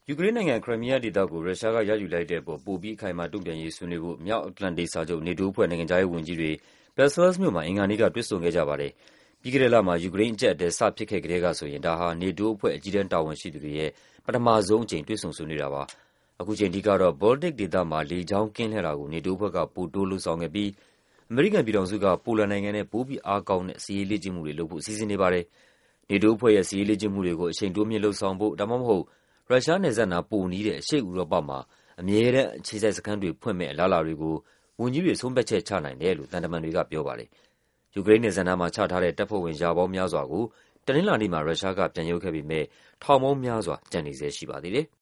ယူကရိန်းနိုင်ငံ၊ ခရိုင်းမီးယားဒေသကို ရုရှားကရယူလိုက်တဲ့အပေါ် ပိုပြီးအခိုင်အမာတုံ့ပြန်ရေးဆွေးနွေးဖို့ မြောက်အတ္တလန္တိတ်စာချုပ် NATO အဖွဲ့ နိုင်ငံခြားရေးဝန်ကြီးတွေ ဘရပ်ဆဲလ်စ်မြို့မှာ အင်္ဂါနေ့က တွေ့ဆုံခဲ့ကြပါတယ်။ ပြီးခဲ့တဲ့လမှာ ယူကရိန်းအကျပ်အတည်း စဖြစ်ခဲ့ကတည်းကဆိုရင် ဒါဟာ NATO အဖွဲ့ အကြီးတန်းတာဝန်ရှိသူတွေရဲ့ ပထမဆုံးအကြိမ် တွေ့ဆုံဆွေးနွေးတာပါ။ ခုချိန်ထိကတော့ ဘောလ်တစ်ဒေသမှာ လေကြောင်းကင်းလှည့်တာကို NATO အဖွဲ့က ပိုတိုးလုပ်ဆောင်ခဲ့ပြီး အမေရိကန်ပြည်ထောင်စုက ပိုလန်နိုင်ငံနဲ့ ပိုပြီးအားကောင်းတဲ့ စစ်ရေးလေ့ကျင့်မှုတွေလုပ်ဖို့ စီစဉ်နေပါတယ်။ NATO အဖွဲ့ရဲ့ စစ်ရေးလေ့ကျင့်မှုတွေကို အရှိန်တိုးမြှင့်လုပ်ဆောင်ဖို့ ဒါမှမဟုတ် ရုရှားနယ်စပ်နား ပိုနီးတဲ့ အရှေ့ဥရောပမှာ အမြဲတမ်းအခြေစိုက်စခန်းတွေဖွင့်မယ့် အလားအလာတွေကို ဝန်ကြီးတွေ ဆုံးဖြတ်ချက်ချနိုင်တယ်လို့ သံတမန်တွေကပြောပါတယ်။ ယူကရိန်းနယ်စပ်နားမှာ ချထားတဲ့တပ်ဖွဲ့ဝင် ရာပေါင်းများစွာကို တနင်္လာနေ့မှာ ရုရှားက ပြန်ရုပ်ခဲ့ပေမယ့် ထောင်ပေါင်းများစွာ ကျန်နေဆဲရှိပါသေးတယ်။